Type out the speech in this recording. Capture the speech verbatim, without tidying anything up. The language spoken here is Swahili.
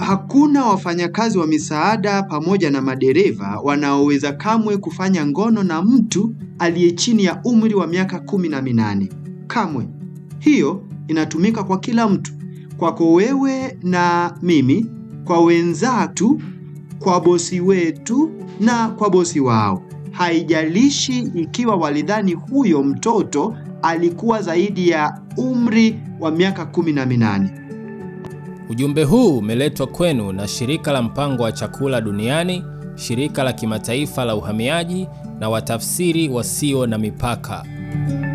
Hakuna wafanyakazi wa misaada pamoja na madereva wanaoweza kamwe kufanya ngono na mtu aliye chini ya umri wa miaka kumi na minane. Kamwe. Hiyo inatumika kwa kila mtu. Kwako wewe na mimi, kwa wenzatu, kwa bosi wetu na kwa bosi wao. Haijalishi ikiwa walidhani huyo mtoto alikuwa zaidi ya umri wa miaka kumi na minane. Ujumbe huu umeletwa kwenu na Shirika la Mpango wa Chakula Duniani, Shirika la Kimataifa la Uhamiaji na Watafsiri Wasio na Mipaka.